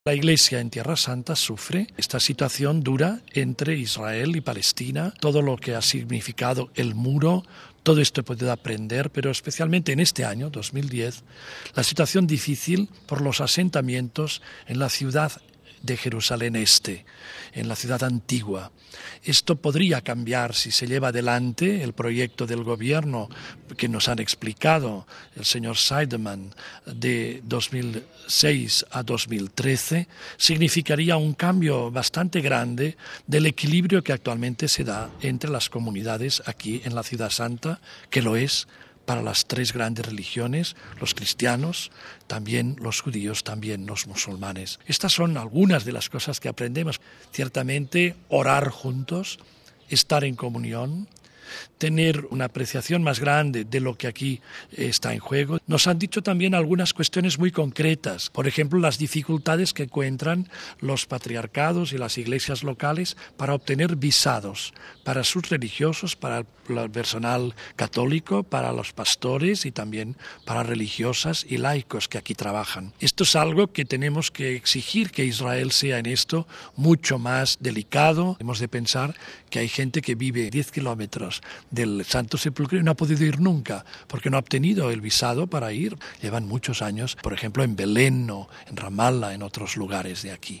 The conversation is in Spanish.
La Iglesia en Tierra Santa sufre esta situación dura entre Israel y Palestina, todo lo que ha significado el muro, todo esto he podido aprender, pero especialmente en este año, 2010, la situación difícil por los asentamientos en la ciudad de Jerusalén Este, en la ciudad antigua. Esto podría cambiar si se lleva adelante el proyecto del gobierno que nos han explicado el señor Seidemann de 2006 a 2013, significaría un cambio bastante grande del equilibrio que actualmente se da entre las comunidades aquí en la Ciudad Santa, que lo es para las tres grandes religiones, los cristianos, también los judíos, también los musulmanes. Estas son algunas de las cosas que aprendemos. Ciertamente, orar juntos, estar en comunión, tener una apreciación más grande de lo que aquí está en juego. Nos han dicho también algunas cuestiones muy concretas, por ejemplo, las dificultades que encuentran los patriarcados y las iglesias locales para obtener visados para sus religiosos, para el personal católico, para los pastores y también para religiosas y laicos que aquí trabajan. Esto es algo que tenemos que exigir que Israel sea en esto mucho más delicado. Hemos de pensar que hay gente que vive 10 kilómetros del Santo Sepulcro y no ha podido ir nunca porque no ha obtenido el visado para ir. Llevan muchos años, por ejemplo, en Belén o en Ramallah, en otros lugares de aquí.